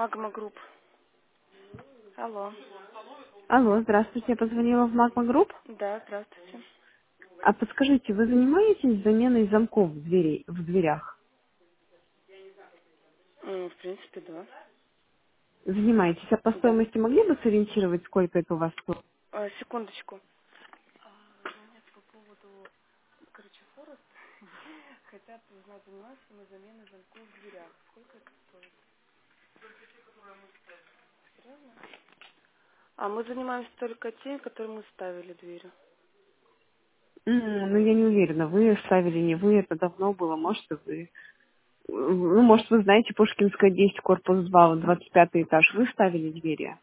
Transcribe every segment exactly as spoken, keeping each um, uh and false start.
Магма Групп. Алло. Алло, здравствуйте, я позвонила в Магма Групп. Да, здравствуйте. А подскажите, вы занимаетесь заменой замков в, двери, в дверях? М, В принципе, да. Занимаетесь, а по Да. стоимости могли бы сориентировать, сколько это у вас стоит? А, секундочку. Звонят по поводу, короче, Форест. Хотят узнать, занимаемся мы заменой замков в дверях. Сколько это стоит? Серьезно? А мы занимаемся только теми, которые мы ставили двери. М, ну, я не уверена, вы ставили, не вы, это давно было, может, и вы. Ну, может, вы знаете, Пушкинская десять, корпус два, вот двадцать пятый этаж, вы ставили двери?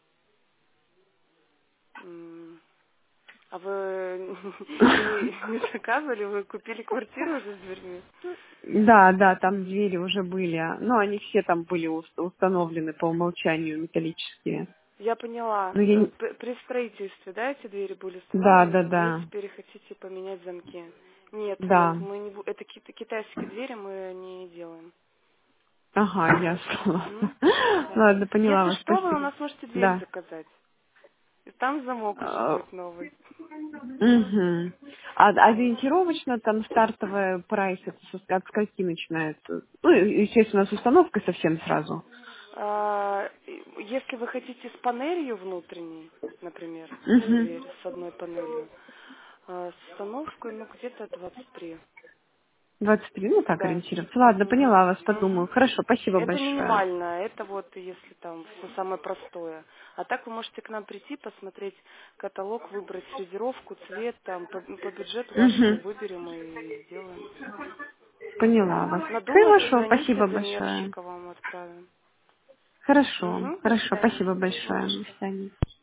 М, А вы не, не заказывали, вы купили квартиру уже с дверьми? Да, да, там двери уже были, но они все там были ус- установлены по умолчанию металлические. Я поняла. Ну, я Э, не... п- При строительстве, да, эти двери были Да, установлены, да, и вы да, теперь хотите поменять замки. Нет, нет, да. мы не бу- это ки- китайские двери мы не делаем. Ага, ясно. Мгм. Да. Ладно, поняла Если вас, что, вы у спасибо. нас можете дверь Да. заказать. И там замок уже А, будет новый. мгм. А ориентировочно там стартовый прайс это со- от скольки начинается? Ну, и, естественно, с установкой совсем сразу. А, и если вы хотите с панелью внутренней, например, Угу. дверь с одной панелью, а, с установкой, ну, где-то двадцать три. двадцать три, ну так Да. ориентироваться. Ладно, Мгм. поняла вас, подумаю. Мгм. Хорошо, спасибо Это большое. минимально, это вот если там все самое простое. А так вы можете к нам прийти, посмотреть каталог, выбрать фрезеровку, цвет, там по, по бюджету вашему Угу. выберем и сделаем. Поняла вас. Надумаю, Хорошо, позвоните, спасибо большое. замерщика вам отправим. Хорошо, Угу, до хорошо, свидания. спасибо Не большое. за До что. свидания.